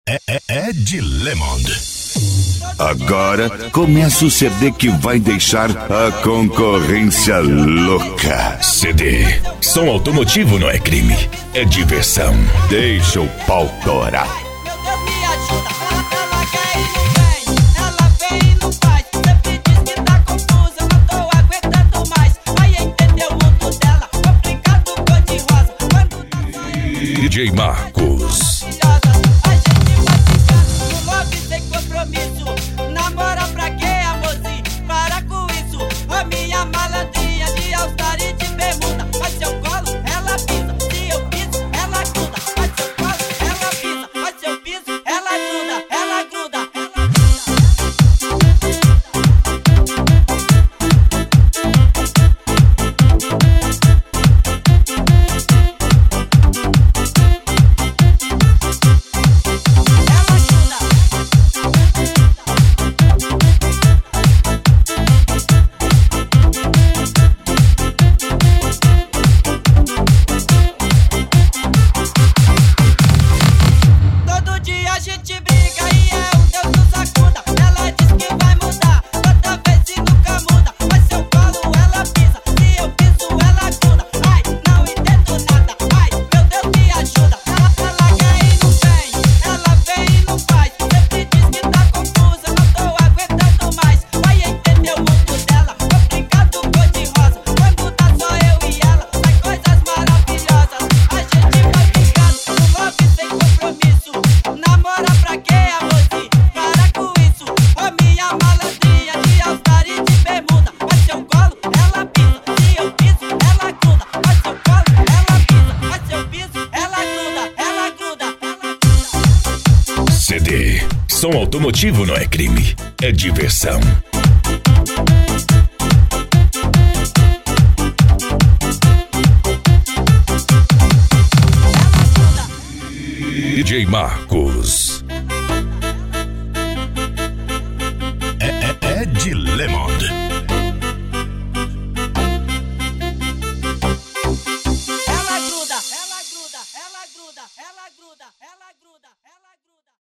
Ed Lemond. Agora começa o CD que vai deixar a concorrência louca. CD. Som automotivo não é crime, é diversão. Deixa o pau torar. Meu Deus, me ajuda. Ela quer e não vem. Ela vem e não faz. Sempre diz que tá confusa, não tô aguentando mais. Vai entender o mundo dela, complicado, cor de rosa. Quando tá DJ Marcos. a gente vai ficar no love sem compromisso. Namora pra quê, amorzinho? Para com isso. A minha malandrinha de All-Star e de bermuda. Mas se eu colo, ela pisa. Se eu piso, ela gruda. Mas se eu colo, ela pisa. Mas se eu piso, ela gruda. Ela gruda. Todo dia a gente briga e é um Deus nos acuda. Ela diz que vai mudar, toda vez e nunca muda. Mas se eu colo, ela pisa. Se eu piso, ela gruda. Ai, não entendo nada. Ai, meu Deus, me ajuda. Ela quer e não vem. Ela vem e não faz. Sempre diz que tá confusa, não tô aguentando mais. Vai entender o mundo dela, complicado, cor de rosa. Quando tá só eu e ela, sai coisas maravilhosas. A gente vai ficando no love sem compromisso. Namora pra quê, amorzinho? Para com isso. A minha malandrinha de All-Star e de bermuda. Mas se eu colo, ela pisa. Se eu piso, ela gruda. Mas se eu colo, ela pisa. Mas se eu piso, ela gruda. Ela gruda. Ela gruda. CD. Som automotivo não é crime, é diversão. DJ Marcos. Ed Lemond.